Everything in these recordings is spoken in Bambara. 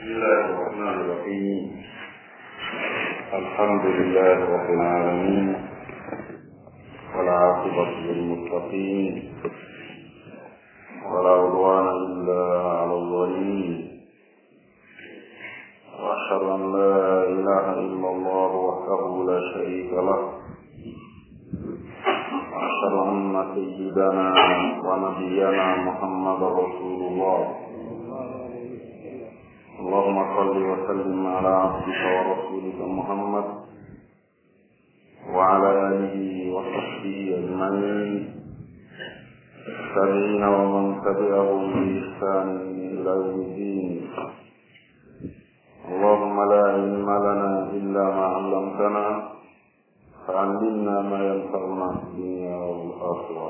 بسم الله الرحمن الرحيم. الحمد لله رب العالمين والعاقبة للمتقين ولا عدوان إلا على الظالمين، وأشهد أن لا إله إلا الله وحده لا شريك له، وأشهد أن سيدنا ونبينا محمد رسول الله. اللهم صل وسلم على عبدك ورسولك محمد وعلى آله وصحبه أجمعين، التابعين ومن تبعهم بإحسان إلى يوم الدين. اللهم لا علم لنا إلا ما علمتنا، فعلمنا ما ينفعنا في الدنيا والآخرة.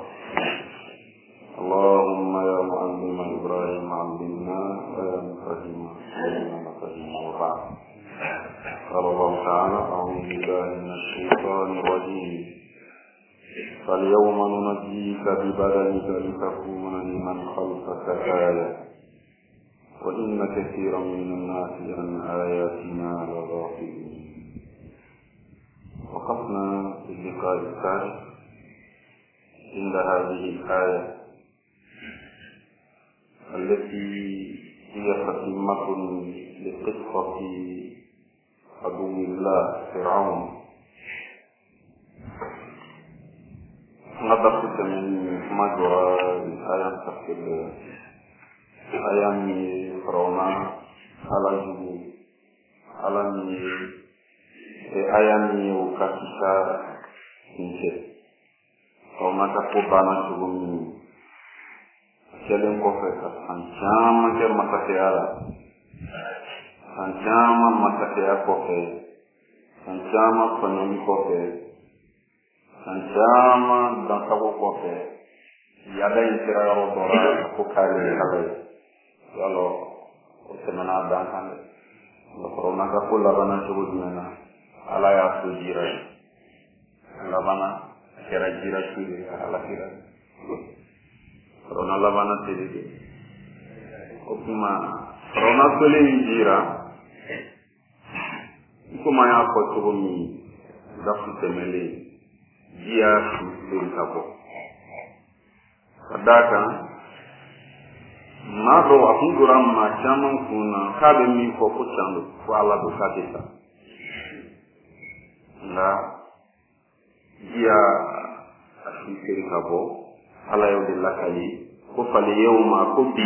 اللهم يا معلم إبراهيم علمنا ويا مفهم سليمان فهمنا. وبعد، قال الله تعالى: أعوذ بالله من الشيطان الرجيم. فاليوم ننجيك ببدنك لتكون لمن خلفك آية وإن كثيرا من الناس عن آياتنا لغافلون. وقفنا في اللقاء الثالث عند هذه الآية التي هي ختمة لقصة عدو الله فرعون. نضرب من مجرى الآية تفصيل أيام فرعون على جبو على أيام وكاسيسا إنشاء فرعون تقوبانا شغل kelen kɔfɛ ka san caman kɛ masakɛya la, san caman masakɛya kɔfɛ, san caman fɔɲɔli kɔfɛ, san caman dansago kɔfɛ, yada in sera yɔrɔ dɔ la ko k'ale ye ala ye. Yalɔ o tɛmɛna a dan kan dɛ. Nka Firawuna ka ko labana cogo jumɛn na? Ala y'a to jira ye. Labana a kɛra jira su ye ka alakira. Firawuna labana tele de. O kuma Firawuna tolen jira, komi an y'a fɔ cogo min gafu tɛmɛlen, ji y'a fili ka bɔ. Ka d'a kan maa dɔw a kun donna maa caman kun na k'a bɛ min fɔ ko can don, fo Ala don k'a tɛ sa. Nka ji y'a fili ka bɔ. Ala y'o de lakali ko falyawma ko bi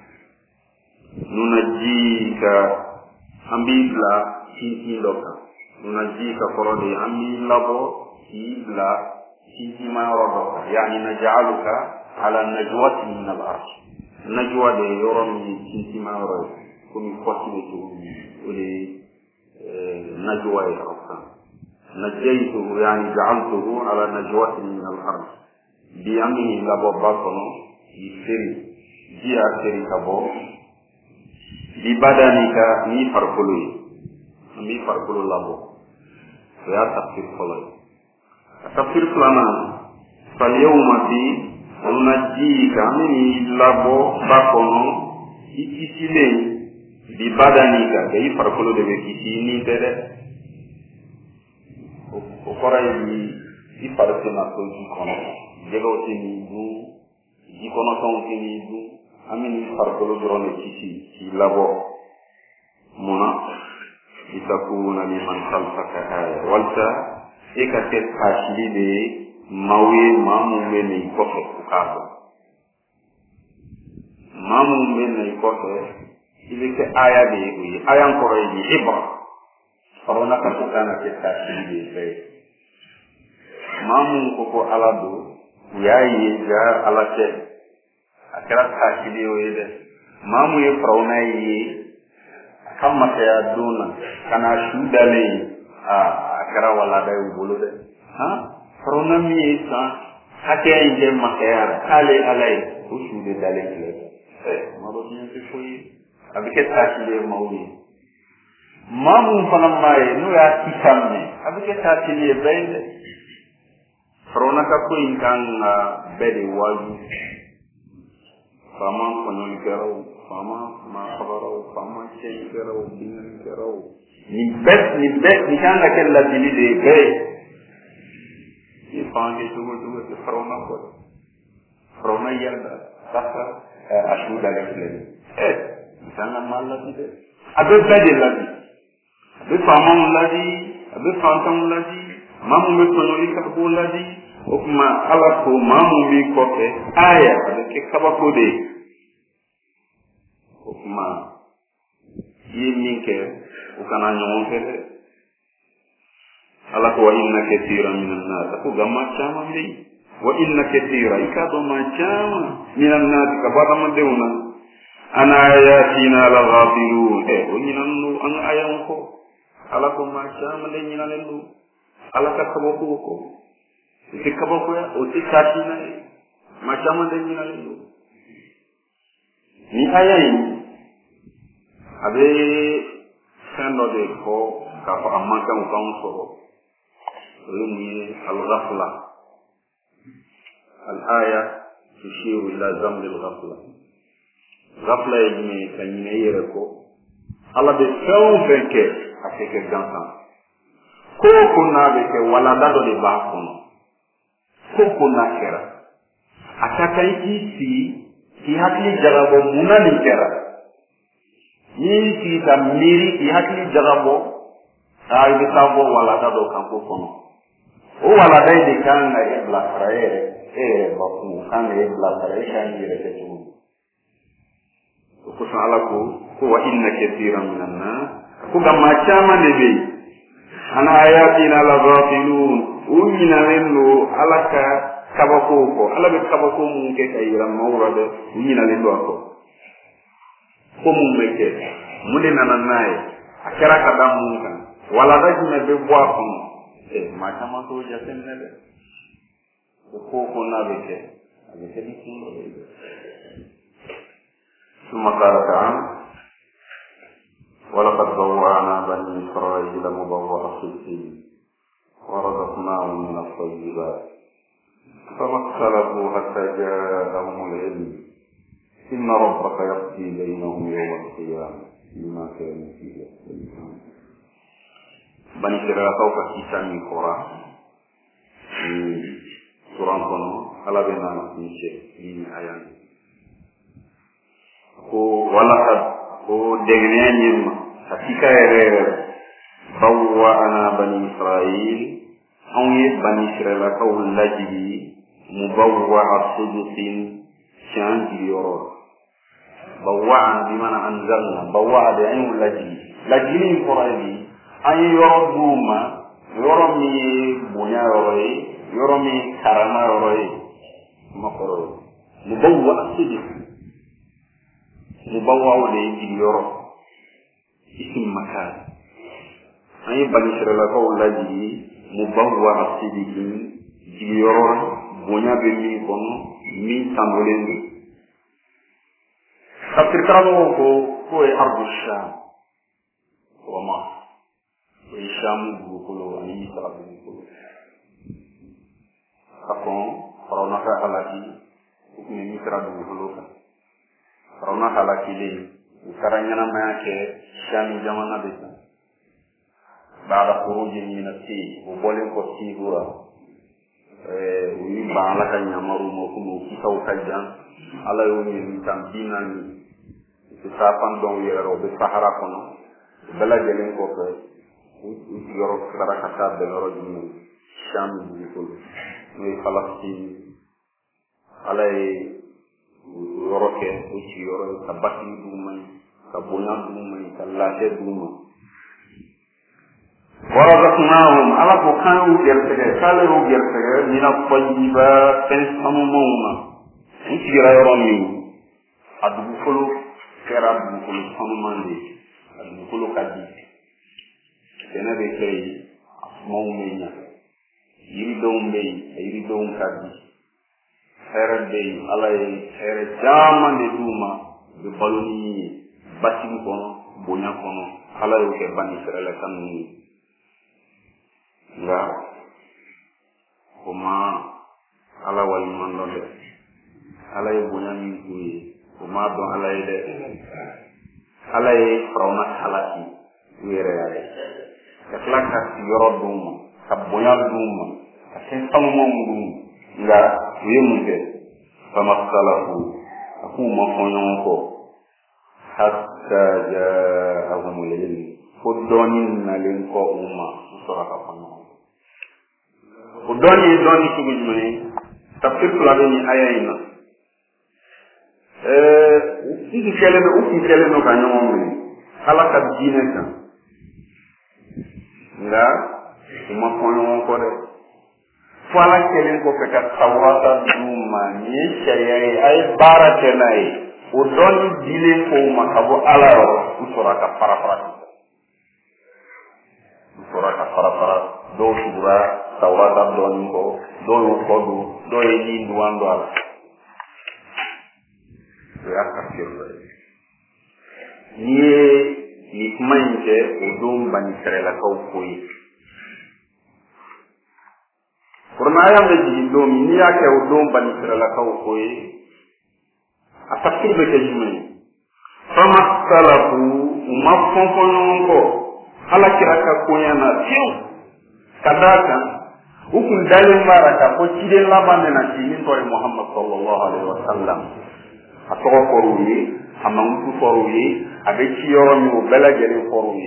nunajjika an b'i bila sinsin dɔ kan. Nunajjika kɔrɔ de an b'i labɔ k'i bila sinsinma yɔrɔ dɔ kan, yani naj'aluka ala najwatin min al-ard. Najwa de yɔrɔ min ye sinsinma yɔrɔ ye, komi kɔsi bɛ cogo min, o de ye najwa ye aw kan. Najjaytuhu yani ja'altuhu ala najwatin min al-ard. Bi an bɛ labɔ ba kɔnɔ k'i seri, ji y'a seri ka bɔ bi badanika n'i farikolo ye, an b'i farikolo labɔ. O y'a tafsir fɔlɔ ye. A tafsir filanan, falyawma bi nunajjika an bɛ n'i labɔ ba kɔnɔ i kisilen bi badanika, nka i farikolo de bɛ kisi, ni tɛ dɛ. O kɔrɔ ye i fari tɛna to ji kɔnɔ, jɛgɛw tɛ n'i dun, ji kɔnɔfɛnw tɛ n'i dun, an bɛ n'i farikolo dɔrɔn de kisi k'i labɔ. Munna? litakuna liman khalfaka aya, walasa e ka kɛ taasili de ye maaw ye maa minnu bɛ na i kɔfɛ u k'a dɔn. Maa minnu bɛ na i kɔfɛ i bɛ kɛ aya de ye o ye. Aya kɔrɔ ye di ibra. Firawuna ka ko kan ka kɛ taasili de ye bɛɛ ye. Maa minnu ko ko Ala don, u y'a ye ja Ala tɛ, a kɛra taasili ye o ye dɛ. Maa min ye Firawuna ye a ka masaya don na ka na su dalen ye, a kɛra walada ye u bolo dɛ. Firawuna min ye san hakɛya in kɛ masaya la k'ale Ala ye, o su de dalen filɛ. Maa dɔ diɲɛ tɛ foyi ye, a bɛ kɛ taasili ye maaw ye. Maa min fana maa ye n'o y'a kisa minɛ, a bɛ kɛ taasili ye bɛɛ ye dɛ. Firawuna ka ko in kan ka bɛɛ de waaju. Faama kɔɲɔlikɛlaw, fama ma khabaraw fama cheikeraw bingankeraw ni kanga kella bilide be ifange tugo farona ko farona yanda sasa ashuda lekle sana malla bide abe bade ladi abe fama ladi abe fantam ladi mamu be tonoli ka bo ladi okuma ala ko mamu bi ko ke aya ke kabako de okuma yiminke ukana nyon kede ala ko inna kathiran minan nas ko gamma chama mbi wa inna kathira ikado ma chama minan nas ka bada ma deuna ana ayatina la ghafilun onyinan an ayan ko ala ko ma chama de nyinan lu ala ka kabako ko kabako ya o tikatina ma chama de nyinan lu ni ayayin abe sendo de ko ka fa amaka ko soro rumi al-ghafla al-aya tushiru ila zamb al-ghafla ghafla yimi tanyine yere ko ala be few fenke afeke gansan ko na be ke wala dado de ba ko na kera ataka isi ki hakli jarabo munani kera ni ki tamiri ki hakli jarabo ay bi sabo wala dado kan ko kono o wala dai de kan na ibla karaere ba ku kan na ibla karaere kan yire ke tu ko sala ko wa inna kathiran minan nas ko gamma chama de be ana ayatina la ghafilun umina lendo alaka kabako ko ala be kabako mun ke kayira mawrade umina lendo ko mun meke mun nana nae akara kada mun kan wala daji na be bwa ko ma chama to jaten nele ko na be ke abe ke ni ko ثم قال تعالى ولقد بوأنا بني إسرائيل مبوأ صدق ورزقناهم من الطيبات فما اختلفوا حتى جاءهم العلم إن ربك يقضي بينهم يوم القيامة بما كانوا فيه يختلفون بني إسرائيل فوق كتاب القرآن سورة كونو على بنا نسميه من آيات ko walaqad ko degneñim hakika ere bawwa ana bani israil onye bani israil ka wulaji mubawwa as-sudusin shanji yoro bawwa bi mana anzalna bawwa de ay wulaji lajini qurani ay yoro duma yoro mi bunya yoro mi karama yoro makoro mubawwa as-sudusin mubawa de yoro isim makan ay bani israila ko laji mubawa asidikin yoro bonya be mi kono mi tambolen tafsir karamo ko e ardu sham wa ma ko sham bukulo ani sabu ko akon corona ka alati ko ni trabu bukulo Rona halakili karanyana mayake shami jamana bisa baada khuruji min as-si ubolen ko sigura wi baala ka nyamaru mo ko kisaw kajjan ala yo ni tambina ni sapan don yero be sahara kono bala jelen ko ko yoro karakata be yoro ni shami bi ko ni falastin ala yoroke uci yoro ka batti duma ka bonya duma ka laate duma warazaqnahum ala ko kanu yertege kala ro yertege mina tayyiba tensamu mawma uci yoro mi adu folo kera bu folo sanu mande adu folo kadi dena be kay mawmenya yiri dom kadi herbe alay here jama de duma be baluni batin kono bonya kono ala yo ke bani serele kan nga kuma ala wal mando de ala yo bonya ni kuyi kuma don ala ye de ala ye firawuna halaki u yɛrɛ y'a ye ka tila ka yɔrɔ d'u ma ka bonya d'u ma ka fɛn caman d'u ma nka u ye mun kɛ famakalafu a k'u ma fɔ ɲɔgɔn kɔ hatta jaahumul ilm fo dɔɔni nalen kɔ u ma u sɔrɔ ka fɔ ɲɔgɔn kɔ o dɔɔni ye dɔɔni sugu jumɛn ye tafsir fila bɛ nin aya in na u kun kɛlen don ka ɲɔgɔn minɛ ala ka diinɛ kan nka u ma fɔ ɲɔgɔn kɔ dɛ fo ala kɛlen kɔfɛ ka tawurata d'u ma nin ye sariya ye a ye baara kɛ n'a ye o dɔɔni dilen ko u ma ka bɔ ala yɔrɔ u sɔrɔ ka fara dɔw tugura tawurata dɔɔni kɔ dɔw y'o kɔ don dɔw ye nin duwan don a la o y'a tafsir dɔ ye n'i ye nin kuma in kɛ o don Bani Israɛlakaw ko ye kuranaya bɛ jigin don min n'i y'a kɛ o don Bani Israɛlakaw ko ye a tafsir bɛ kɛ jumɛn ye famakalafu u ma fɔn ɲɔgɔn kɔ ala kira ka koɲɛ na fiyewu ka d'a kan u kun dalen b'a la k'a fɔ ciden laban bɛna ci min tɔgɔ ye Muhamad sallallahu alaihi wa sallam a tɔgɔ fɔr'u ye a mankutu fɔr'u ye a bɛ ci yɔrɔ min o bɛɛ lajɛlen fɔr'u ye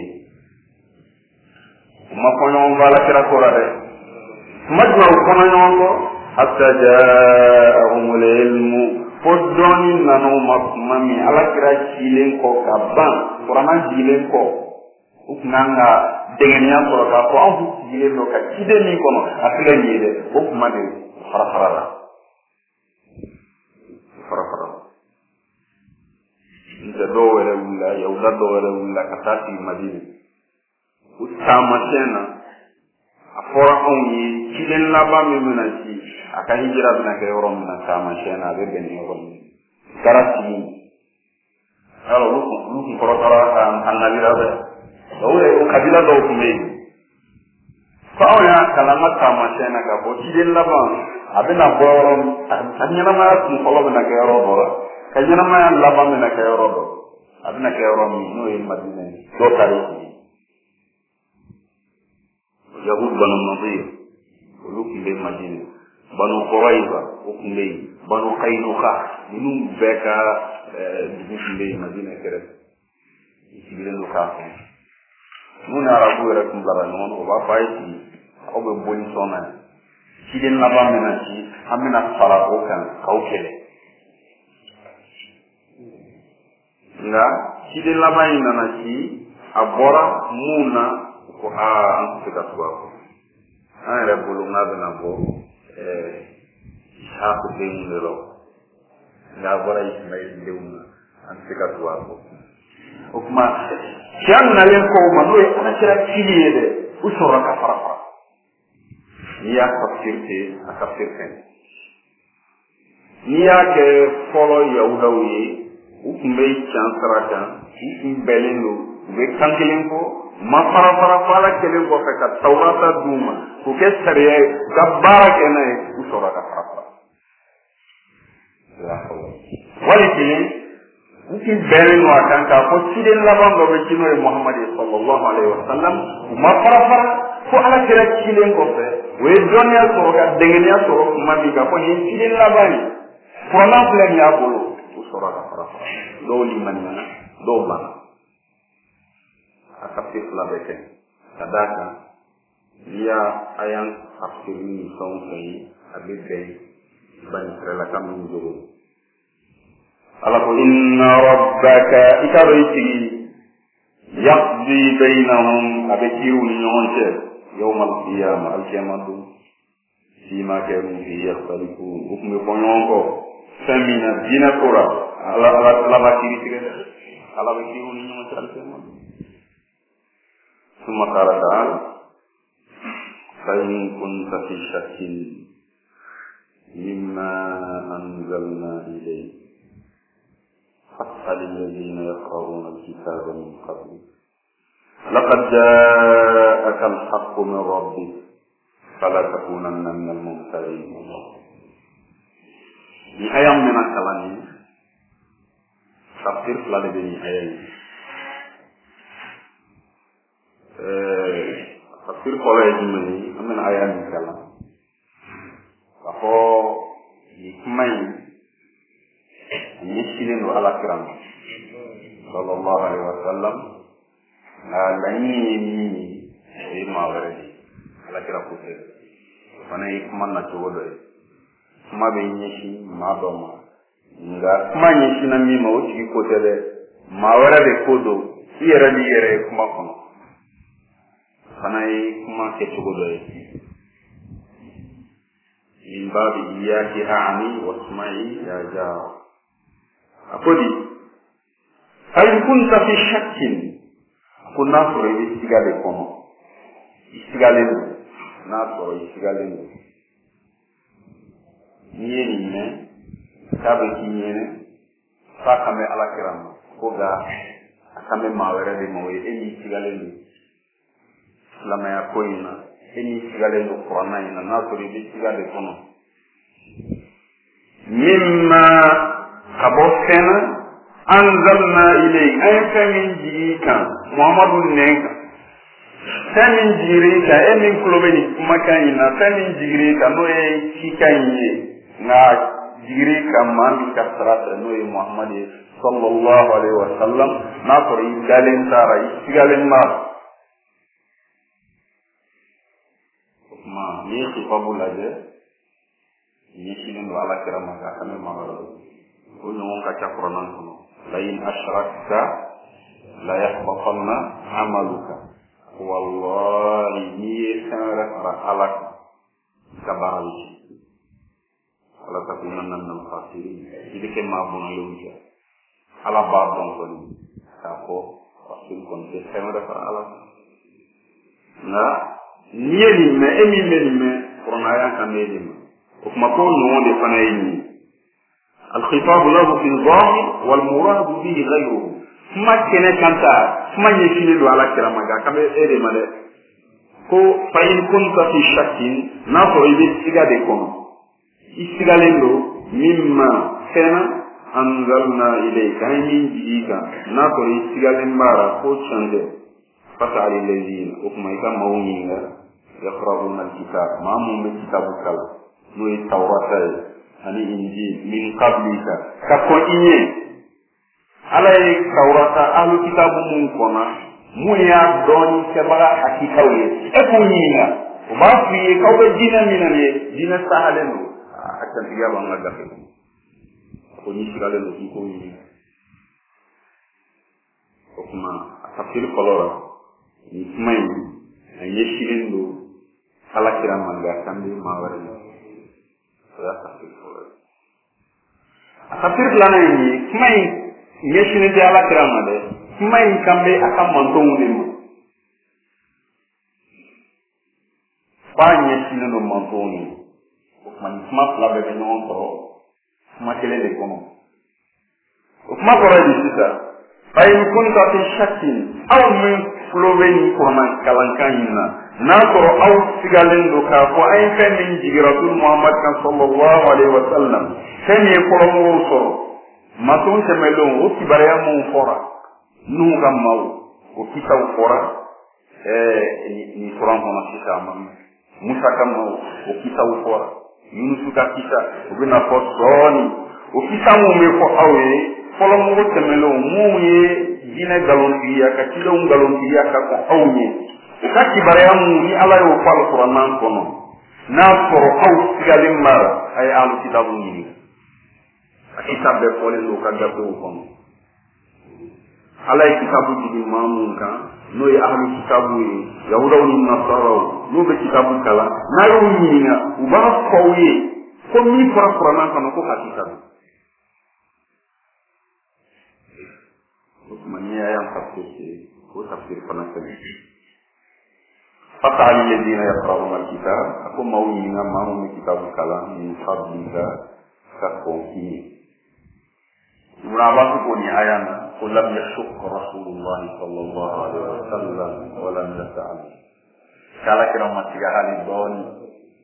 u ma fɔ ɲɔgɔn kɔ ala kira ko la dɛ kuma jumɛn u fɔnɔ ɲɔgɔn kɔ hatta jaahumul ilmu fo dɔɔni nana u ma kuma min ala kira cilen kɔ ka ban kuranna jigilen kɔ u kun kan ka dɛngɛniya sɔrɔ k'a fɔ anw kun sigilen don ka ciden min kɔnɔ a filɛ nin ye dɛ o kuma de fara la nka dɔw wɛrɛ wulila yahuda dɔw wɛrɛ wulila ka taa sigi Madina u taamasiyɛn na a fɔra anw ye ciden laban min bɛna ci a ka hijira bɛna kɛ yɔrɔ min na taamasiyɛn na a bɛ bɛn ni yɔrɔ min gara sigi yala olu kun kɔrɔtara a nabira dɛ o kabila dɔw tun bɛ yen fo anw y'a kalan ka taamasiyɛn na k'a fɔ ciden laban a bɛna bɔ yɔrɔ min a ɲɛnamaya kun fɔlɔ bɛna kɛ yɔrɔ dɔ la ka ɲɛnamaya laban bɛna kɛ yɔrɔ dɔ a bɛna kɛ yɔrɔ min n'o ye Madina ye dɔw ta ye sigi Yahud Banu Nadir olu tun bɛ Madina Banu Qurayza o tun bɛ yen Banu Qaynuqa ninnu bɛɛ ka dugu tun bɛ yen Madina kɛrɛfɛ i sigilen don k'a fɔ n'u ni arabu yɛrɛ tun bilara ɲɔgɔn na o b'a fɔ a ye sigi aw bɛ bɔ ni sɔn na ciden laban bɛna ci an bɛna fara o kan k'aw kɛlɛ nka ciden laban in nana ci a bɔra mun na ko an tɛ se ka tugu a kɔ an yɛrɛ bolo n'a bɛna bɔ Ishaku denw de la nka a bɔra Ismail denw na an tɛ se ka tugu a kɔ o tuma cɛ nalen kɔ o ma n'o ye ala kɛra cili ye dɛ u sɔrɔla ka fara n'i y'a tafsir kɛ a tafsir fɛn n'i y'a kɛ fɔlɔ yahudaw ye u tun bɛ can sara kan u tun bɛnnen don u bɛ kan kelen fɔ ma fara fɔ ala kelen kɔfɛ ka tawurata d'u ma k'o kɛ sariya ye u ka baara kɛ n'a ye u sɔrɔla ka fara wali kelen u tun bɛnnen don a kan k'a fɔ ciden laban dɔ bɛ ci n'o ye Muhamad sallallahu alaihi wa sallam u ma fara fo ala kɛra cilen kɔfɛ o ye dɔnniya sɔrɔ ka dɛngɛniya sɔrɔ kuma min ka fɔ nin ye ciden laban ye furanna filɛ nin y'a bolo u sɔrɔ ka fara dɔw limaniyana dɔw banna a tafsir fila bɛ kɛ ka d'a kan n'i a y'an tafsir ni fɛn o fɛn ye a bɛ bɛn Bani Israɛlaka minnu jogo ala ko inna rabbaka i ka dɔn i sigi yaqdi baynahum a bɛ kiiriw ni ɲɔgɔn cɛ yawma al-qiyama alkiyama don fima kanu fihi yakhtalifun u tun bɛ bɔ ɲɔgɔn kɔ fɛn min na diinɛ ko la ala b'a kiiri tigɛ dɛ ala bɛ kiiriw ni ɲɔgɔn cɛ alkiyama don ثم قال تعالى فإن كنت في شك مما أنزلنا إليك فاسأل الذين يقرؤون الكتاب من قبلك لقد جاءك الحق من ربك فلا تكونن من الممترين. Di ayam memang kalani tafsir la de ni ayay tafsir college ni amena ayan kala ako hikmay ni silin ala kiram sallallahu alaihi wasallam la ni ma wara ala kiram ko mana hikman na chodo kuma be nyishi ma do ma nga kuma nyishi na mi ma uchi ko tele ma wara de kodo yere ni yere kuma kono kana kuma ke chodo in babi iyaki a'ni wasma'i ya ja apodi ay kunta fi shakkin kunna sura istigale kono istigale na sura istigale ni ne sabe kinyene sakame alakiram ko ga akame mawere de moye eni istigale ni lama ya koina eni istigale no qur'ana ina na sura istigale kono mimma kabosena anzalna ilay ayka min jika muhammadun nenka samin jirika emin kulobeni kumakayina samin jirika no e kikanye na jirika mami kasrata no e muhammad sallallahu alaihi wasallam na ko igalen tara igalen ma ni ci fabulaje ni ci len wala kirama ka xamé ma wala ko ñu ka ca qur'an ko la in ashrakta la yahbatanna amaluka wallahi ni sara alak kabaral wala takunanna min al-khasirin idi ke ma bon lewja ala ba don ko ni ta ko wasul kon te sara alak na nieli me emi me qur'an ya kameli kuma ko no de fanayni al-khitab lahu fi al-zahir wal murad bihi ghayruhu kuma kene kanta kuma nyefini do ala kirama ga kambe ede male ko fa in kunta fi shakkin na to ibe siga de kono istigalendo mimma kana anzalna ilayka min jika na to istigalen mara ko chande fata ali ladina ukma ika mawninga yaqra'una al-kitab ma mum bi kitabu kala no tawrata ani injil min qablika ka ko inye alay tawrata ahlu kitabu mun kona muya doni sebara hakikawe e ko nyina o ba fi ko be dina minane dina sahaleno akan iya bang agak ko ni sigale no ko ni ko kuma tafsir kolora ni mai ay yeshilindo ala kiram nga kambi mawari ya tafsir kolora tafsir lana ni mai yeshini de ala kiram de mai kambe akam mantongu ni ba yeshini no mantongu man kuma labe de non ko ma kele de kono kuma ko radi sita ay kunta fi shakkin aw min floveni kona kalankanina na ko aw sigalen do ka ko ay fen min jigiratul muhammad sallallahu alaihi wasallam fen ye ko mo so ma ton te melon o kibare mo fora nu kam maw o kitaw fora ni quran ko na sita mam musa kam maw o kitaw fora Yunus ka kita ubina posoni ukita mu me ko awe folo mu temelo mu ye dina galon biya ka tido galon biya ka ko awni ka kibare mu ni ala yo fal qur'an kono na ko aw galim mar ay alu kitabu ni kitab be fole lo ka gabo kono ala kitabu di mamun ka no ya ahlu kitabu yahudaw ni nasara no be kitabu kala na yo ni nga uba ko wi ko mi fara qur'an kan ko hakika mania yang tafsir ko tafsir panasani fata alladhina yaqra'una al-kitab aku mau ni nga mau ni kitabu kala ni fadlika ka ko ki Murabatu ko ni ayana ko lam yashuk Rasulullah sallallahu alaihi wasallam wa lam yas'al kala kira matiga halidon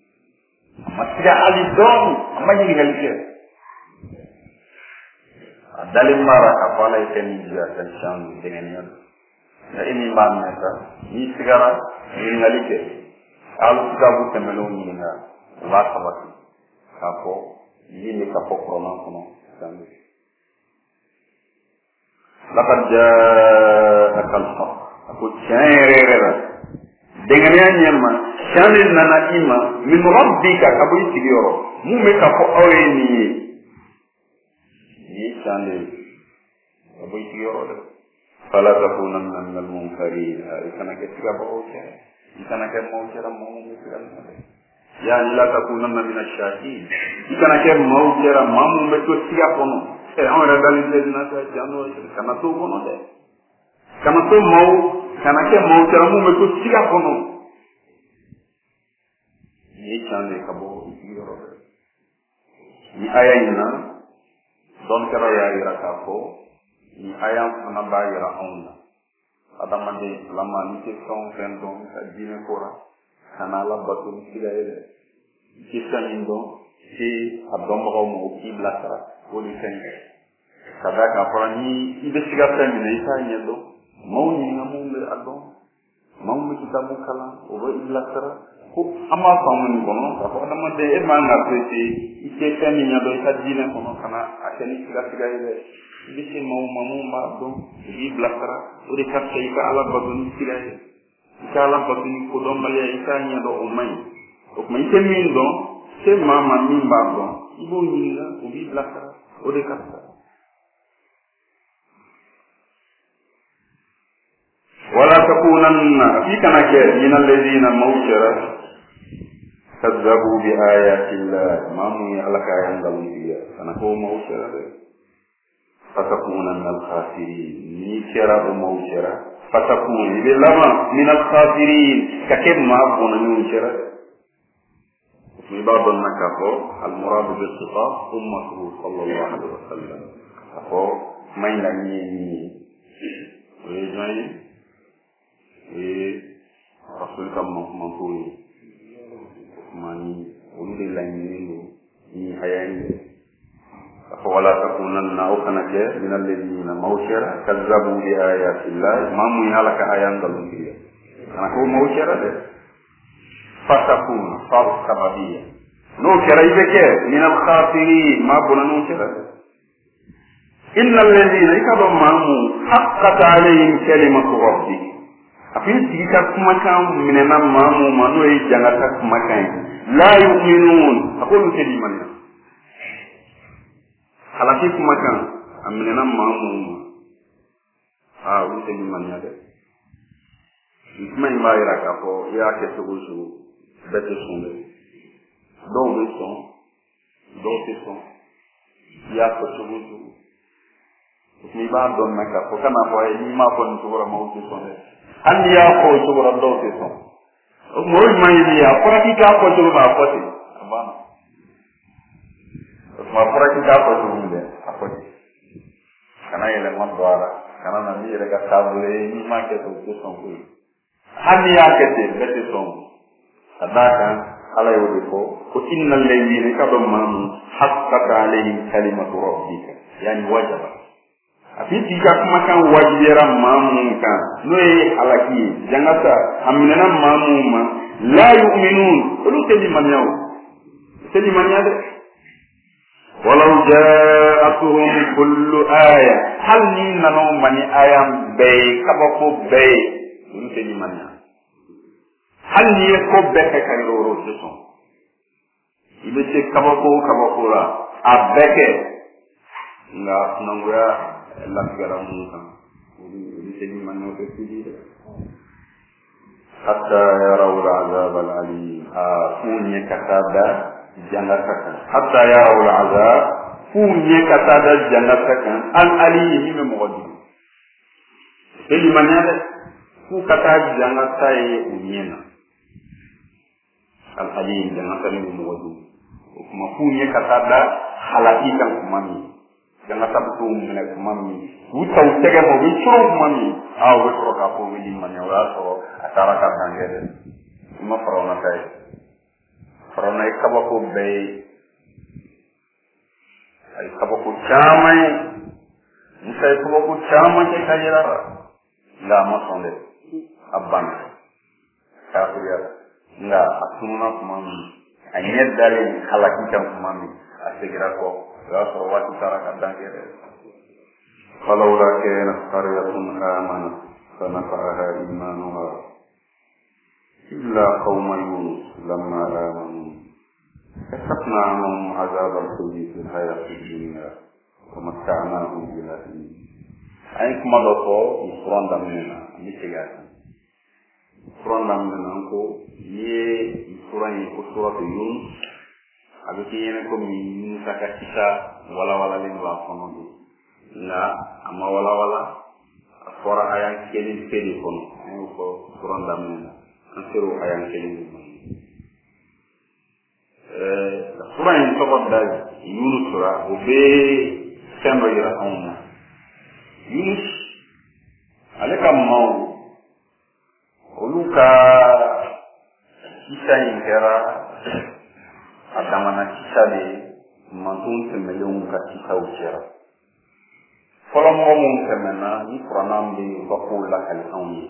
amani ngalike dalim mara ka fala iten dia kan chan dengan ya na ini mamata ni sigara ni ngalike alu gabu temelo ni na la sabati kapo yini kapo kono kono sambi laqad ja'aka al-haq aku chairera dengan nyama chanel nana ima min rabbika kabu isigiro mume kapo aweni ni chanel kabu isigiro fala takunanna min al-munkarin kana ketiga baocha kana ke mauchera mamu yani la takunanna min ash-shakin kana ke mauchera mamu beto siga kono on regalise dina ta jano kana to kono de kana to mau kana ke mauchera mamu beto siga kono ni chande kabo igoro ni ayina don kara ya ira kafo ni ayam ana bayira onna adamande lama ni ke son fendo ka dine kora kana la batu sila ele kisa nindo si adomro mo ki blasara woni senge kada ka fora ni investiga tamina isa nyendo mawni ngamumbe adon mawmi kitabu kala o bo blasara ko ama famuni bono ka fora damande e manga peti ike tani nyado isa dine kono kana akeni siga ele bisi mamu do di blasara uri kapte ika ala baduni silay ika ala baduni ko do male ika nya do umay o may temin do se mama min do ibo nyinga uri blasara uri kapta wala takunanna fi kanake min alladhina mawshara kazzabu bi ayati llah mamu alaka yandal biya kana ko mawshara فتكون من الخاسرين نيشرا وموشرا فتكون لما من الخاسرين ككم ما أبونا نيشرا في بعض النكافو المراد بالخطاب أمته صلى الله عليه وسلم أخو ما يلانيني ويجاني رسول الله منطوي ماني ولد لانيني ني حياني فولا تكونن أوكنك من الذين موشرة كذبوا بآيات الله ما ميالك آيان دلوكية أنا كو موشرة ده فتكون صار سببية نوشرة إذا من الخاسرين ما بنا نوشرة إن الذين يكبر مامو حقت عليهم كلمة ربك أفين تيكا كمكان من مامو منو يجانا كمكان لا يؤمنون أقول كلمة halaki kuma kan amina mamu wute ni manya de kuma ni bayira ka fo ya ke sugusu bete sonde do be son do te son ya ko sugusu ni ba don na ka fo kana fo ni ma ko ni sugura mo te sonde an ya ko sugura do te son o mo ni ya ko ki ka ko sugura ko te abana ma fora ki ka ko dum de akoti kana yele man doara kana na mi rega tabule ni ma ke to son ko hani ya ke de bete son sadaka ala yodi ko innal ladina kadam mamu haqqata alayhim kalimatu rabbika yani wajaba afi tika kuma kan wajibera mamu kan noy halaki jangata amina mamu ma la yu'minun ulu tedi manyaw de ولو جاءتهم كل آية هل ننو مني آية بي كبكو بي نتني مني هل نيكو بك كيرورو جسون يبتي كبكو لا أبك لا نغيا لا كرامو نتني مني وتسيدي حتى يروا العذاب العليم فوني كتابا jannatakan hatta yaraw al'azab fu nyekata da jannatakan al alihi min mawdi eli manade fu kata jannata ye unyena al alihi jannata min mawdi kuma fu nyekata da halaikan kumami jannata bu mun ne kumami wu taw tege mo bi choro kumami aw be ko ka ko wi man yawa so atara ka tangere ma farona tay farona kabako bay ay kabako chamay Musa ye sababu caman kɛ ka yira nka a ma sɔn dɛ a banna kafiriya nka a tununa tuma min a ɲɛ dalen halaki kan tuma min a segira kɔ o y'a sɔrɔ waati taara ka dan kɛ dɛ falawla kanat qaryatun amanat fanafa'aha imanuha illa qawma yunus lamma amanu كشفنا عنهم عذاب الخزي في الحياة الدنيا ومتعناهم إلى حين. أي كما لو يفرون دمنا ميشيغا. يفرون دمنا أنكو يفرون يكسرة يونس. أبكي ينكو من يونس كشيشا ولا لنبلا فنودو. لا أما ولا فورا أيان كيلين كيلي فنو. أنكو يفرون دمنا. أنكرو أيان كيلين فنو. sura in tɔgɔ da Yunus sura o bɛ fɛn dɔ yira anw na Yunus ale ka maaw olu ka kisa in kɛra a damana kisa de mantonw tɛmɛlenw ka kisaw cɛra fɔlɔ mɔgɔ minnu tɛmɛna ni kurannaw bɛ u ka kow lakali anw ye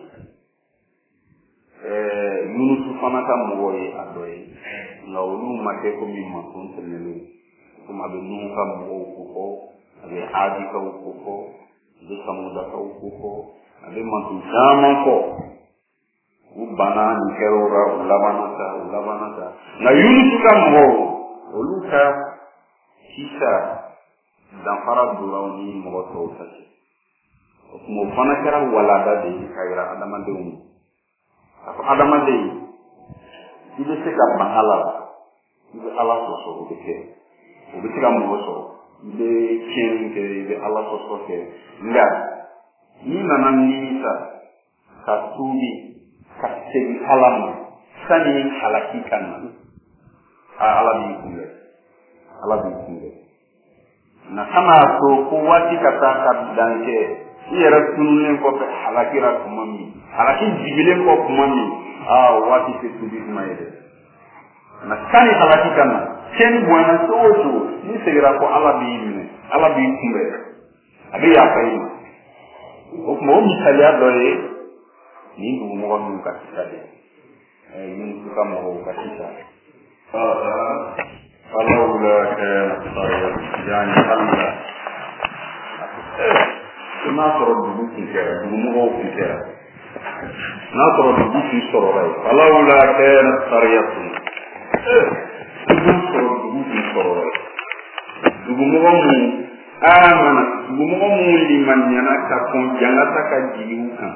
Yunus fana ka mɔgɔ ye a dɔ ye nka olu ma kɛ komi manton tɛmɛnlenw komi a bɛ Nuhu ka mɔgɔw ko fɔ a bɛ Adikaw ko fɔ a bɛ Samudakaw ko fɔ a bɛ manton caman fɔ u banna nin kɛra o la u labanna ta nka Yunus ka mɔgɔw olu ka kisa danfara donna u ni mɔgɔ tɔw ta cɛ o tuma o fana kɛra walanda de ye ka yira adamadenw ye a fɔ adamaden i bɛ se ka ban Ala la i bɛ Ala sɔsɔ o bɛ kɛ o bɛ se ka mɔgɔ sɔrɔ i bɛ tiɲɛni kɛ i bɛ Ala sɔsɔ kɛ nka n'i nana nimisa ka tuubi ka segin Ala ma sani halaki ka na Ala b'i kunbɛn na kana to ko waati ka taa ka dan kɛ i yɛrɛ tununnen kɔfɛ halakira tuma min halaki jigilen kɔ tuma min waati tɛ tuubi kuma ye dɛ na sani halaki ka na tiɲɛni bonyana cogo o cogo n'i segira ko Ala b'i minɛ Ala b'i kunbɛn a bɛ yafa i ma o tuma o misaliya dɔ ye nin dugumɔgɔ minnu ka kisa de Yunus ka mɔgɔw ka kisa falawla kanat qaryatun yani Allah n'a sɔrɔ dugu tun kɛra dugumɔgɔw tun kɛra n'a sɔrɔ dugu tun sɔrɔla ye falawla kanat qaryatun dugu tun sɔrɔla ye dugumɔgɔ minnu limaniyana ka kɔn jangata ka jigi u kan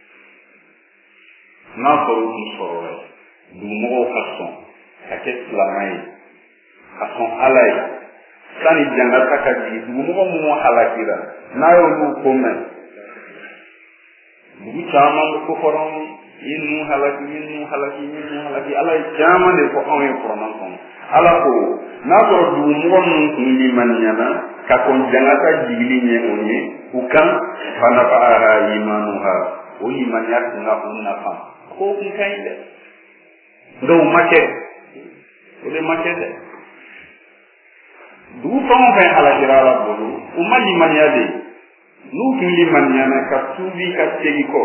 n'a sɔrɔ u tun sɔrɔla ye dugumɔgɔw ka sɔn ka kɛ silamɛ ye ka sɔn Ala ye sani jangata ka jigi dugumɔgɔ minnu halakira n'a y'olu ko mɛn dugu caman bɛ ko fɔ anw ye ninnu halaki Ala ye caman de fɔ anw ye kuranna kɔnɔ Ala ko n'a sɔrɔ dugumɔgɔ minnu tun limaniyana ka kɔn jangata jigili ɲɛ o ye u kan fanafa'aha imanuha o limaniya tun ka u nafa ko kun ka ɲi dɛ nka o ma kɛ dɛ dugu fɛn o fɛn halakira Ala bolo u ma limaniya de n'u tun limaniyana ka tuubi ka segin kɔ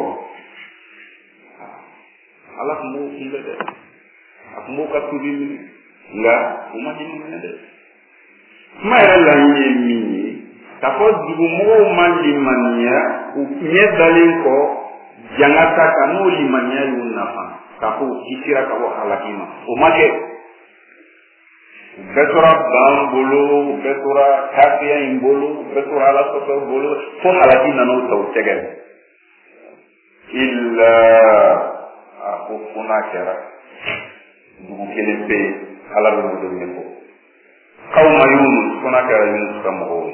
Ala tun b'o kunbɛn dɛ a tun b'o ka tuubi minɛ nka u ma limaniya dɛ kuma yɛrɛ laɲini ye min ye k'a fɔ dugumɔgɔw ma limaniya u ɲɛ dalen kɔ jangata kan n'o limaniya y'u nafa k'a fɔ u kisira ka bɔ halaki ma o ma kɛ u bɛɛ tora ban bolo u bɛɛ tora kafiriya in bolo u bɛɛ tora Ala sɔsɔ bolo fo halaki nana u ta u tɛgɛ illa a ko fo n'a kɛra dugu kelen pe yen Ala bɛ o de ɲɛfɔ kawma Yunus fo n'a kɛra Yunus ka mɔgɔw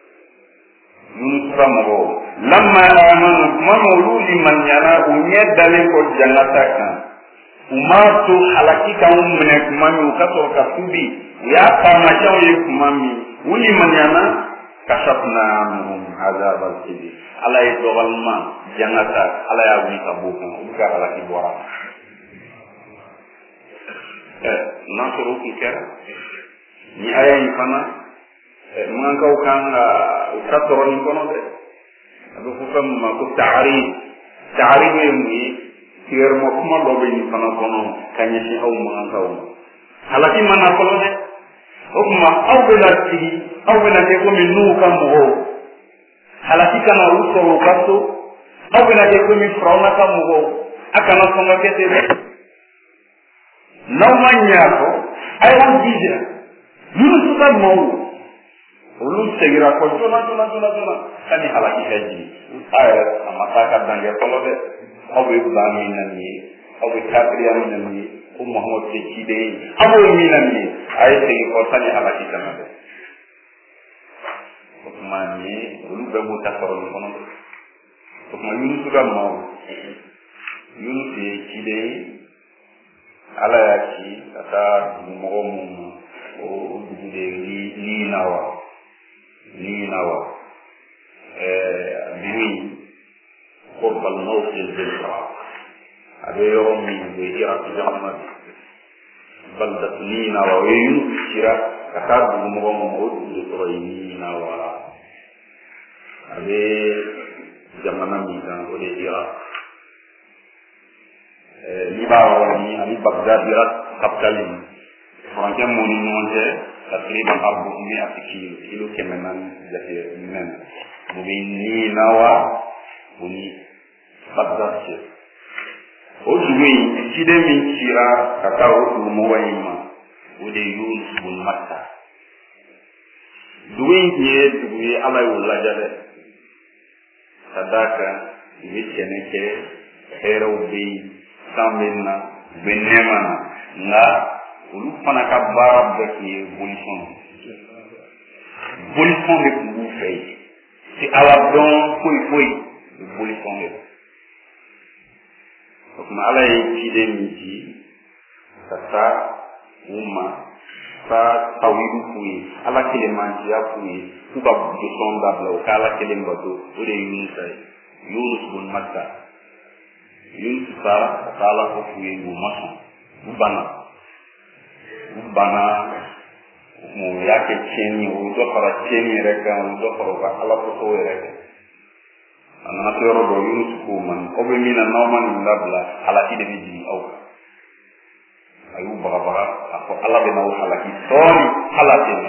lamma amanu kuma min olu limaniyana u ɲɛ dalen kɔ jannata kan u m'a to halaki k'anw minɛ kuma min u ka sɔrɔ ka tuubi u y'a taamasiyɛnw ye kuma min u limaniyana kashafna anhum azab al-khizy Ala ye dɔgɔlima jannata Ala y'a wuli ka bɔ o kan olu ka halaki bɔra n'a sɔrɔ o tun kɛra ni aya in fana mankaw kan ka u ka sɔrɔ nin kɔnɔ dɛ abe ko kam ma ko ta'rif yi kër mo kuma do be ni fana kono kanya ci aw ma taw halaki man na ko ne hukuma aw be la ke ko min nu kam ho halaki kana ruso ro kaso aw be la ke ko min frauna kam ho akana ko ma kete naw ma nyaako ay won bija yunus ka mo olu segira ko jona kani halaki kaji ay amata ka dange ko de awe bani nani awe tabriya nani ko muhammad ke kide awe mi nani ay tegi ko tani halaki kana de ko mani olu be mo takoro ni kono ko ma yunus ga mo yunus ke kide ala yaki ata mo o de ni nawa bini قرب الموت الزلفاء هذا يوم من ويجرى جهنم بلدة نينا ووين شراء كتاب مغمود لطرينينا هذا جمعنا ميزان وليجرى لبعض أبي بغداد يرى قبطالين فرانكا موني نونجة تقريبا 400 كيلو كمان زهير من مبين نينا oni badase o duwe tide min tira kata o du mo wayima o de yunus bun matta duwe ala wala jade sadaka yitene ke hero bi samina benemana nga ulu fana ka barab de ki bolition de ku fay ci ala don foi boli fonde kuma ala yi kide miji sasa uma sa tawidu kuyi ala kile manji ya kuyi kuba bujo sonda bla kala kile mbato ode yunus bun matta yunus sa kala ko kuyi mu maso bana mu yake cheni o do para cheni reka o do para ala ko to reka ana toro do yunus ko man o be mina nawman labla ala ide bi di aw ayu baba ko ala be naw ala ki soni ala tene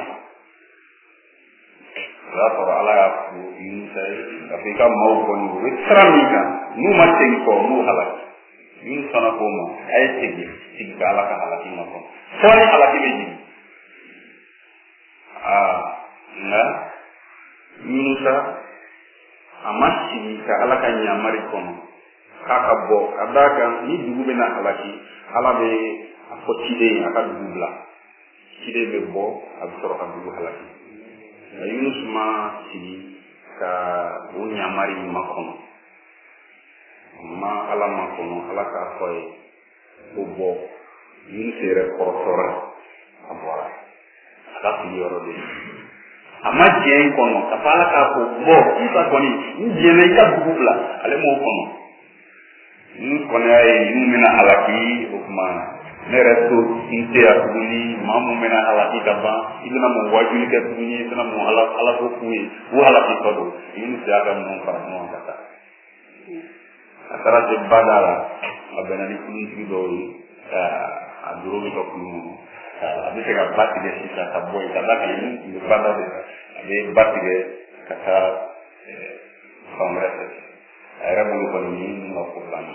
la ko ala ya ko yunus ay afrika maw ko ni wetramika nu ma ten ko nu ala yunus sana ko mo ay tegi tigga ala ka ala ki ma ko soni ala ki be di na yunus amasi ka ala ka nyamari kono kaka bo kadaka ni dugu be na alaki ala be akotide aka dubla kide be bo absoro ka dugu halaki yunus ma si ka unyamari makono ma ala makono ala ka koy bo yunus re korosora abora aka fi yoro de ama jien kono kapala ka ko bo isa koni jien na ka bubla ale mo kono ni kono ay ni mena halaki okuma ne resto inte akuni mamu mena halaki kaba ibna mo wajuli ka tuni ibna mo ala ko kuyi wo halaki todo ni jaga mo para mo kata atara de badala abena ni kuni do aduro ko kunu abise ka bati de sisa ta boy ta da ni banda de bati de kata congress era mo ko ni no ko plan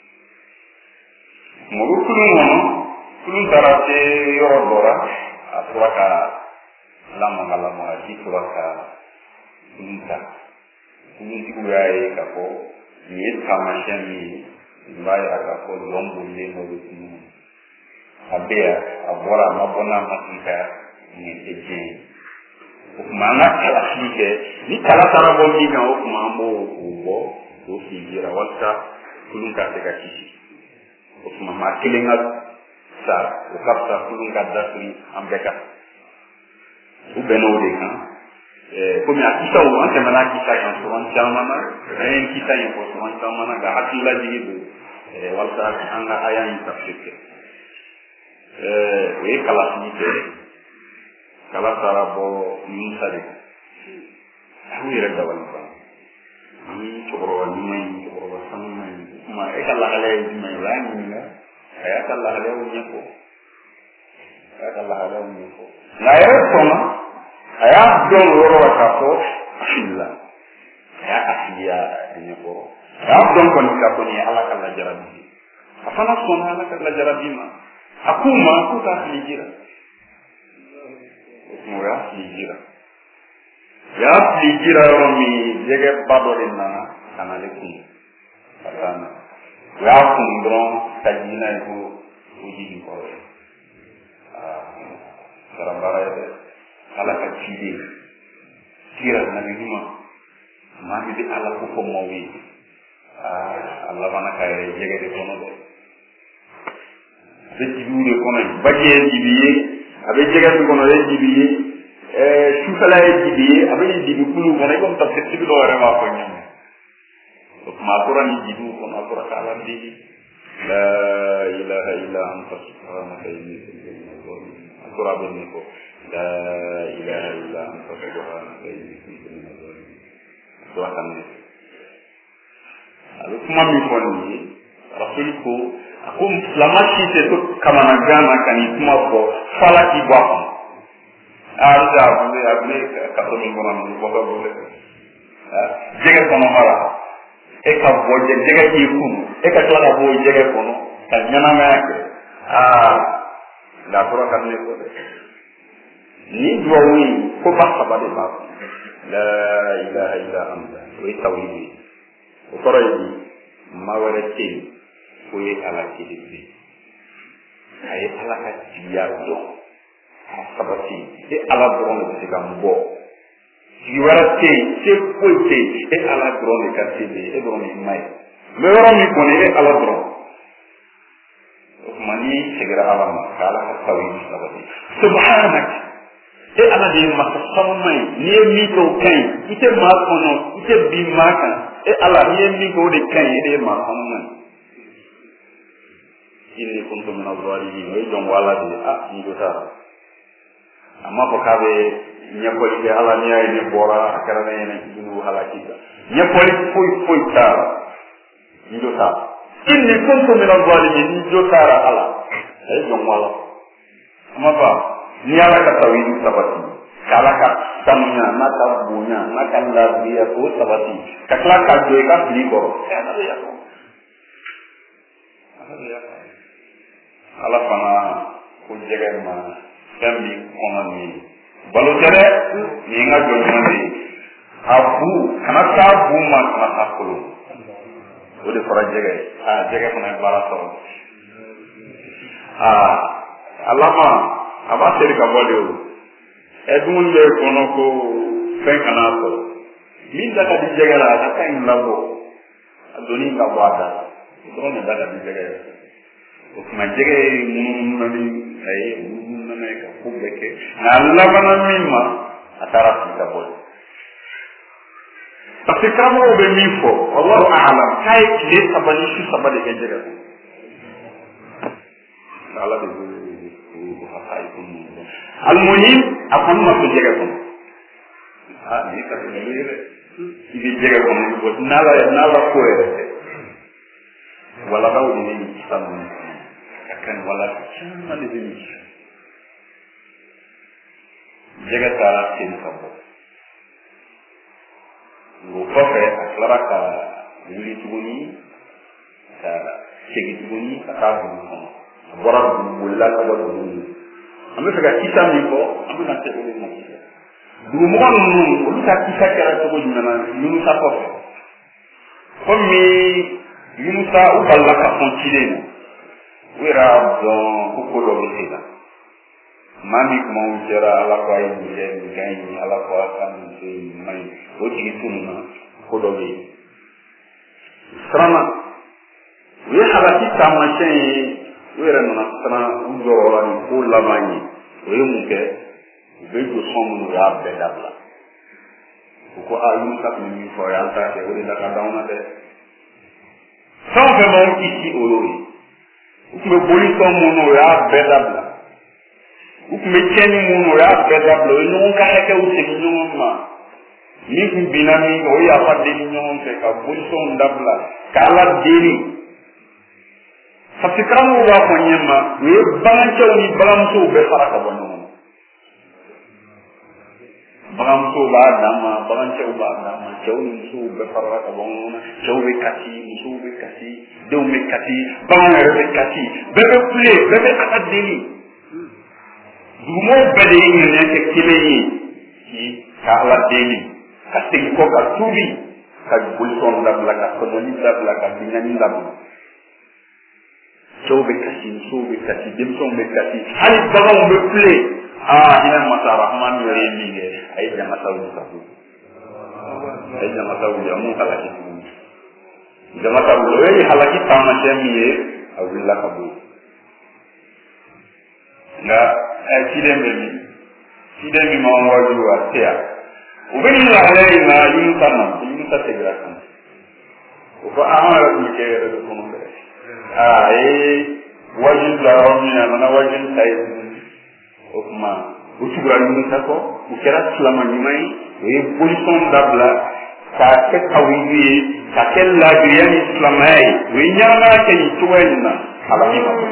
mo ko kulun tarate yoro dora atwaka lama aji twaka kunta kunti ku yae ka ko ni kama shami mbaya ka ko lombo le mo ku abia abora mabona matika ni eje ukmana kala shike ni kala tarabo ni na ukmambo ubo do figira wata kulunka teka kishi ukmama kilinga sa ukapta kulunka dasri ambeka ubeno de kan komi akisa o ante mana kita kan so wan chamana ren kita yin ko so wan chamana ga hakilla jibu wata anga ayan tafsir we kala site kala tarabo yusare huire dawal ba cokro ni mai cokro sama mai ma e kala hale di mai la ni nga aya kala hale wu nyako aya kala hale wu nyako la ya sona aya don woro ka ko afilla aya afiya nyako aya don kon ka ko ni ala kala jarabi afana sona ala kala jarabi ma akuma ku ta hijira mo ya hijira ya hijira romi jege badorin na kanale ku patana ya kundron tajina ko uji ko sarambara ya ala ka chidi tira na bima ma di ala ko ko mowi Allah mana kay jege de kono de be jibude kono baje jibiye abe jege kono de jibiye sufala jibiye abe jibi kulu kono ko ta setti do rema ko nyam ma quran jibu kono quran ala di la ilaha illa anta subhanaka inni kuntu minaz zalimin quran ni ko la ilaha illa anta subhanaka inni kuntu minaz zalimin quran ni alors kuma mi ko ni rasul ko akum lamati te to kamana gana kani kuma ko fala ki ba ko arja abne ka to mi ko na ko ko bole jege kono mala e ka boje jege ki ku e ka kala bo jege kono ka nyana ma la pura kan ne ko ni do wi ko ba sabade ba la ilaha illa anta wa tawhid o toroyi mawarete ko ye ala kidi ay ala ka tiya do sabati e ala drone de gambo yiwarate se koite e ala drone ka tibe e drone mai me wara mi koni e ala drone mani segera ala ma kala ka tawi sabati subhanak e ala de ma samai ni mi ko kai ite ma kono ite bi maka e ala ni mi ko de kai de ma samai inni kuntu min az-zalimin e don wala de ni do ta amma ko kabe nyakoli de ala ni ay ni bora akara ne ne dinu halaki nyakoli foi ta ni do ta inni kuntu min az-zalimin ni do ta ala e don wala amma ba ni ala ka tawhid sabati kala ka tamnya mata bunya maka labiya ko sabati kakla ka joy ka bli ko ala fana ko jege ma tambi kono ni balu tere ni nga jono ni abu kana ta bu ma kana ta ko o de fara jege jege fana bala so alama aba seri ka bodi o edun le kono ko fen kana ko min da ka di jege la ta kan labo adoni ka bada ko ne da ka di jege o kuma jege mun nani ay mun nani ka ko beke na Allah bana mimma atara ka bodi parce que kama o be mi fo wallahu a'lam kay ki sabani shi sabani ke jege Allah de almuhim akon ma ko jege ko ni ka ni le ibi jege ko ko nala ko wala daw ni sam kan wala sama ni ni jege ta tin ko ko fe aklara ka ni tuni ta segi tuni ka bu bora bulla ka ba du ambe ka kita mi ko ambe na te ko mo du mo ko no lu ta kita kara to ko jina ñu sa ko ko mi ñu sa u balla ka fontine wera don ko ko do bi ta mami ko mo jera ala ko ay ni le ni kay ni ala ko kan ci may o ci tunna ko do bi strana wi halati tamashe wera na sana uzoro ni ko lamani we muke be do somu ya be dabla ko ayu ka ni fo ya ta ke wori da ka dauna de sans vraiment ici olori ko boli somu no ya be dabla ko me cheni mu no ya be dabla no ka ke o se no ma ni ku binami o ya fa de ñoon fe ka position dabla kala deni fa fikramu wa ko nyema we balancho ni balancho be faraka bono balancho ba dama balancho ba dama chawni su be faraka bono chawbe kati su be kati do me kati balancho be kati be play be ata deni du mo be de ni ne ke kile ni kala deni kasting ko ka tubi ka bulson dabla ka sononi dabla ka binani dabla sobe kasi demson be kasi ali baga mo play ina masa rahman yore minge ay jama tawu sabu ay jama tawu ya mo kala ki jama tawu yore halaki tama jamiye awilla kabu na kidem ma waju wa tia ubin la alayna yunta tegrakan ko amara ni ke do ko mo wajin la romina na wajin tay okuma utubra ni sako ukera slama ni mai e position dabla ka ke kawiwi ka ke la biya islamai we nyama ke ni tuwenna ala ni ma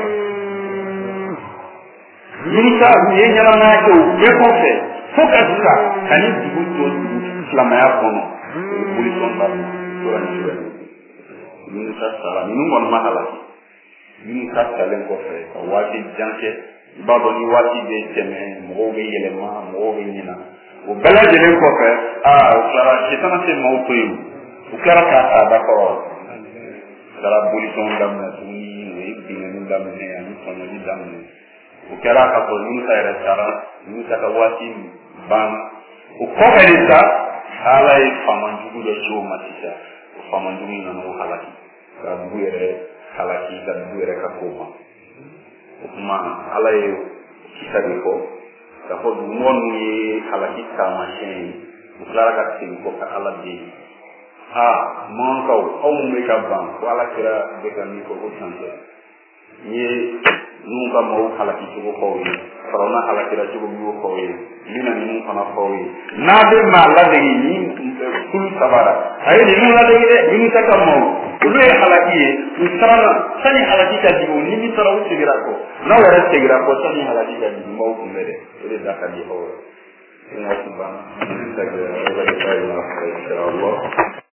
yunta ni nyama ko be ko fe foka dura kani dibu to islamai kono position dabla to ni yunta sala ni ngon mahala ni ka talen ko fe ka wati janke babo ni wati be teme mo be yelema mo be nina o bala jelen ko fe o kara kitana se mo to yu o kara ka ta da ko dara bulison dam na ni we binga dam ne ya ni sono di dam ne o kara ka ko ni sa era sara ni ka wati ban o ko ka ni sa ala e famanju do show matisa o famanju ni na no halaki ka buere halaki dan duere ka koma kuma alaye kisadi ko da ko non ni halaki ka machine uklara ka tin ko ka alabi mon ko o mo me ka ban wala kira be ka ni ko ko sante ni nunca mo halaki ko ko yi farona halaki ra ko bi ko yi mina ni mun kana ko yi na be ma la de ni kul sabara ay ni mun la de ni ta ka mo ulu halaki ni sarana sani halaki ka di ni mi tara u sigira ko na wara sigira ko sani halaki ka di mo ko mere ile da ka di ho ina subhana ta ga Allah